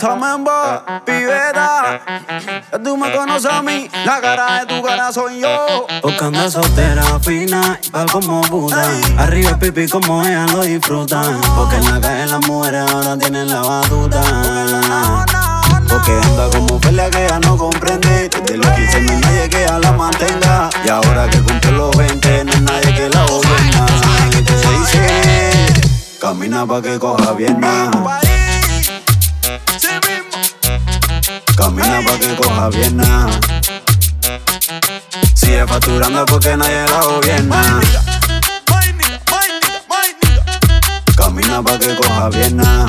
Tomembo, pibeta, ya tú me conoces a mí, la cara de tu cara soy yo. Porque anda soltera, fina y pa' como puta. Arriba el pipi como ella lo disfrutan. Porque en la calle las mujeres ahora tienen la batuta. Porque anda como pelea que ella no comprende. Desde los 15 no hay nadie que ella la mantenga. Y ahora que cumple los 20 no hay nadie que la gobierna. Y te dice, camina pa' que coja pierna. Camina pa' que coja pierna. Sigue facturando porque nadie la gobierna. Camina pa' que coja pierna.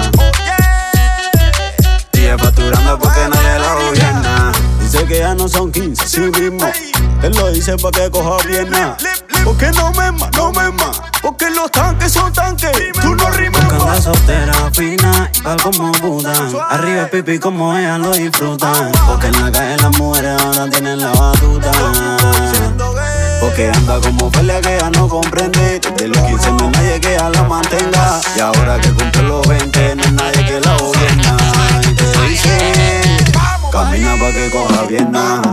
Sigue facturando porque nadie la gobierna. Dice que ya no son 15, sí mismo. Él lo dice pa' que coja pierna. Porque no me más. Porque los tanques son tanques. Tú no rimes más. Porque anda soltera, fina y pa' como puta. Arriba el pipi como ella lo disfrutan. Porque en la calle las mujeres ahora tienen la batuta. Porque anda como pelea que ella no comprende. Desde los 15 no hay nadie que ella la mantenga. Y ahora que cumple los 20 no hay nadie que la gobierna. Y te dice, camina pa' que coja pierna.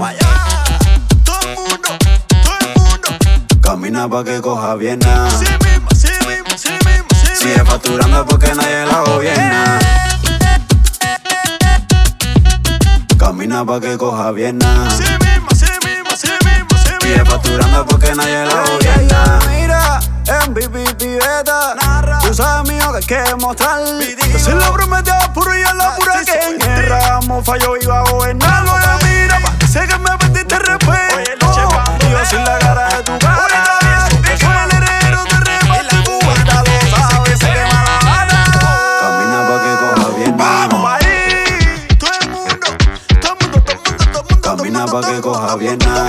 Camina pa' que coja pierna. Sigue facturando porque nadie la gobierna. Camina pa' que coja pierna. Sigue facturando porque nadie la gobierna. Mira, MVP pibeta, tú sabes mío que hay que mostrar. Que se lo prometió puro y a la pura que en guerra falló y va a gobernar. Mira, parece que me perdiste respeto. Y yo sin la cara de tu cara. Camina pa' que coja pierna.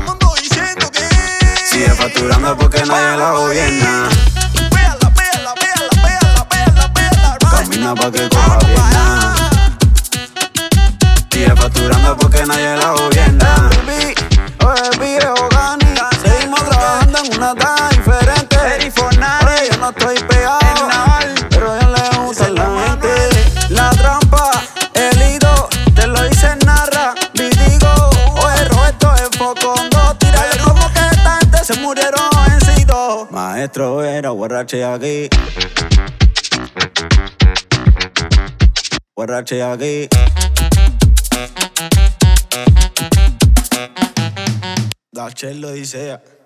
Sigue facturando porque nadie la gobierna. Camina pa' que coja pierna. Sigue facturando porque nadie la gobierna. Oye, viejo Gani, seguimos trabajando en una etapa diferente. Oye, yo no estoy pegado, pero a él le gusta la gente. La trampa, el hilo, te lo dice narra. Como que esta gente se murieron jovencitos. Maestro era guarrache aquí. Guarrache aquí. Dachel lo dice.